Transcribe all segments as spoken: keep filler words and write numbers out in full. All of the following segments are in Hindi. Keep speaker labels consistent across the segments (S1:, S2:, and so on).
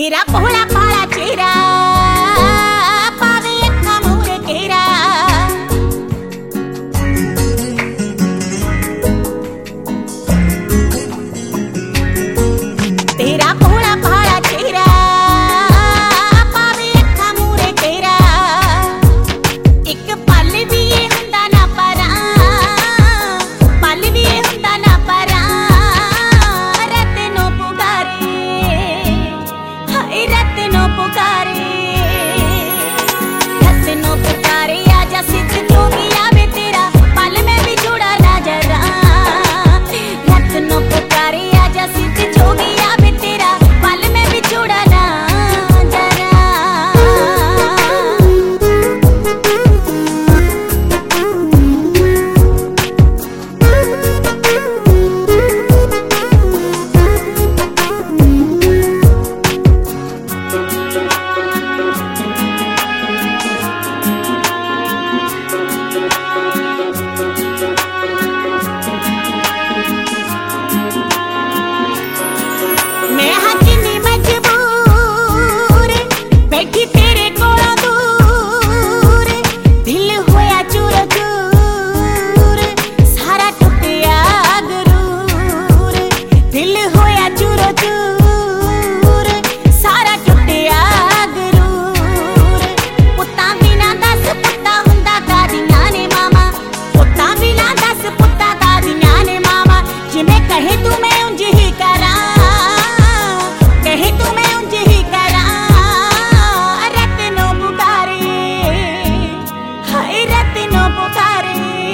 S1: तेरा भोला भाला चेहरा पावे अखा मूरे घेरा। तेरा भोला भाला चेहरा पावे अखा मूरे घेरा। एक पल भी ये हुंदा ना परा, पल भी ये हुंदा ना परा। रत नो पुकारे, हाय रत नो पुकारे, रत नो पुकारे। आजा सिद्ध जोगी आवे तेरा पल में भी जुड़ा ना जरा। रत नो पुकारे, आजा सिद्ध जोगी आवे तेरा पल में भी जुड़ा ना जरा। मैं हाँ किन्नी मजबूर बैठी तेरे कोलों दूर। दिल होया चूर चूर सारा टुटिया गरूर। दिल होया चूर चूर सारा टुटिया गरूर। पुत्तां बिना दस पुत्ता हुंदा दादियां ने मामा। पुत्तां बिना दस पुत्ता दादियां ने मामा। जिवें कहे तू मैं उंज ही करा, कहे तू मैं उंज ही करा। रत नो पुकारे, हाय रत नो पुकारे,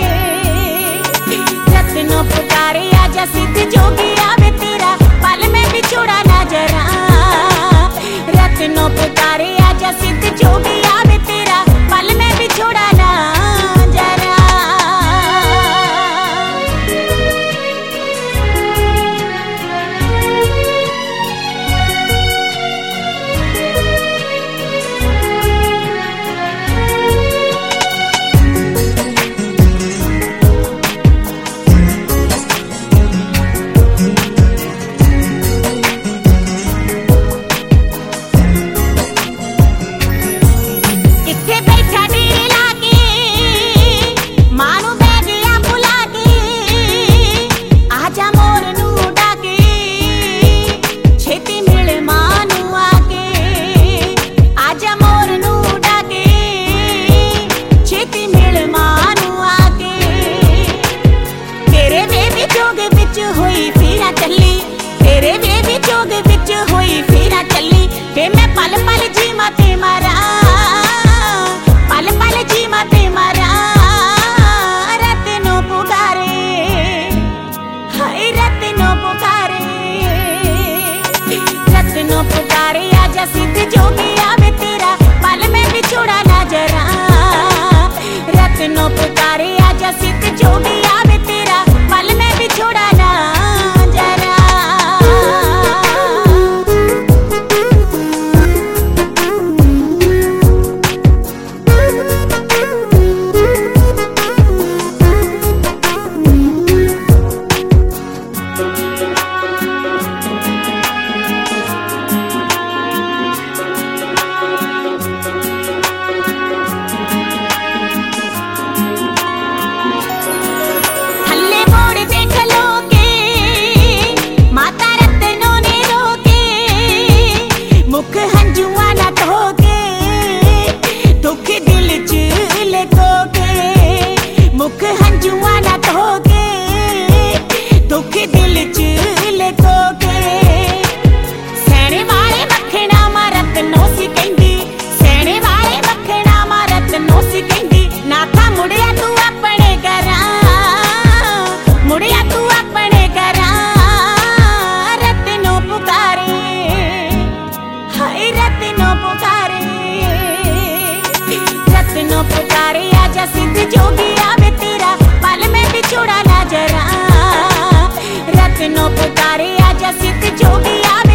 S1: रत नो पुकारे। आजा सिद्ध जोगी आवे तेरा पल में भी जुड़ा ना जरा। रत नो पुकारे, आजा सिद्ध जोगी आवे तेरा पल में भी जुड़ा ना जरा। किथे बैठा डेरे लागे मां नू बह गया भुला के। आजा मोर नू डाके छेती मिल मां नू आके। आजा मोर नू डाके छेती मिल मां नू आके। तेरे वे भी जोग विच होई फेरा चली, तेरे वे भी जोग विच होई फेरा चली। वे मैं पल पल जीवा ते मारा, पल पल जीवा ते मारा। रत नो पुकारे, हाय रत नो पुकारे, रत नो पुकारे। आजा सिद्ध जोगी आवे तेरा पल में भी जुड़ा ना जरा। रत नो पुकारे, आजा सिद्ध जोगी आवे तेरा पल में भी जुड़ा ना जरा। थल्ले मोड़ देख लोगे माता रत्नों ने रोके। मुख हंजुआ ना धोके दुख दिल च लगोगे। मुख हंजुआ ना धोके दुख दिल च लगोगे। सैने वाले मखना मां रत्नों सी कहंदी, सैने वाले मखना मां रत्नों सी कहंदी। ना था मुड़िया तू अपने घरां, मुड़िया तू अपने घरां। रत नो पुकारे, हाय रत नो पुकारे, रत नो पुकारे। आजा सिद्ध जोगी आवे तेरा पल में भी जुड़ा ना जरा। रत नो पुकारे, आजा सिद्ध जोगी आवे